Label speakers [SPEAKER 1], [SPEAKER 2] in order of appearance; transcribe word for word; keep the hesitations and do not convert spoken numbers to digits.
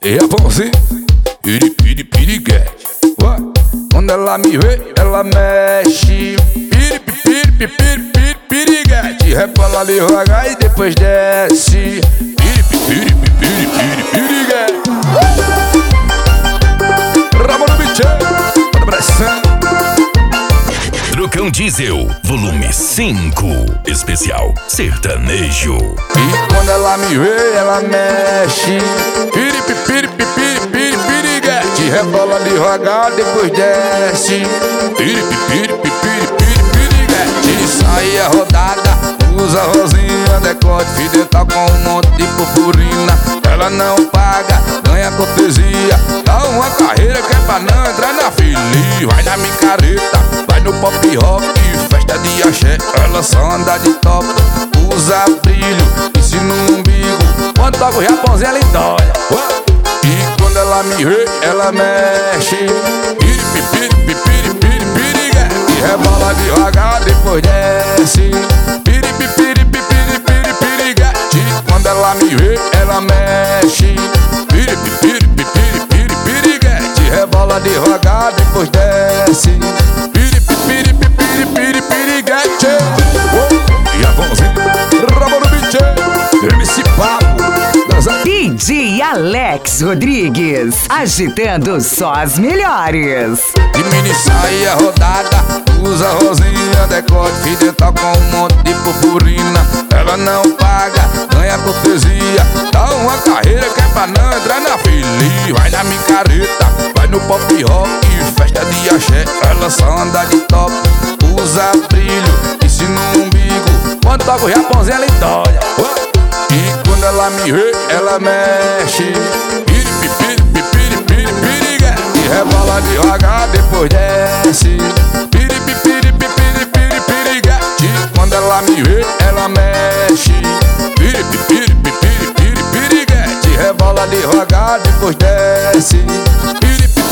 [SPEAKER 1] E a pãozinha, piri, piri, piriguete. Quando ela me vê, ela mexe. Piri, piri, piri, piri, piriguete. Rebola devagar e depois desce. Piri, piri, piri, piri, piriguete. Rabo no bicho, bota pressão.
[SPEAKER 2] Trucão Diesel, volume cinco, especial sertanejo.
[SPEAKER 1] E quando ela me vê, ela mexe. Piri, piri, piri, piri, piriguete. Rebola devagar, depois desce. Piri, piri, piri, piri, piriguete. Sai a rodada, usa rosinha, decote, fio dental com um monte de purpurina. Ela não paga, ganha cortesia. Dá uma carreira que é pra não entrar na fila. Vai na micareta, vai no pop rock, festa de axé. Ela só anda de top, usa brilho, ensina no umbigo. Quando toca o japãozinho ela endoia. E quando ela me vê, ela mexe. Piri, piri, piri, piri, piri, piriguete. E rebola devagar, depois desce. Piri, piri, piri, piri, piri, piriguete. Quando ela me vê, ela mexe. Piri, piri, piri, piri, piri, piriguete. Rebola devagar, depois desce. Piri, piri, piri, piri, piri, piriguete. E a vãozinha, rabo no bicho, M C Papo.
[SPEAKER 3] D J Alex Rodrigues, agitando só as melhores.
[SPEAKER 1] De mini saia rodada, usa rosinha, decote, fio dental com um monte de purpurina. Ela não paga, ganha cortesia. Dá uma carreira que é pra não entrar na fila. Vai na micareta, vai no pop rock, festa de axé. Ela só anda de top, usa brilho, ensina no umbigo. Quando toca o japãozinho ela endoia. E quando ela me vê, ela mexe. Piri, piri, piri, piri, piriguete. E rebola devagar, depois desce. Piri, piri, piri, piri, piriguete. Quando ela me vê, ela mexe. Piri, piri, piri, piri, piriguete. Rebola devagar, depois desce. Piri,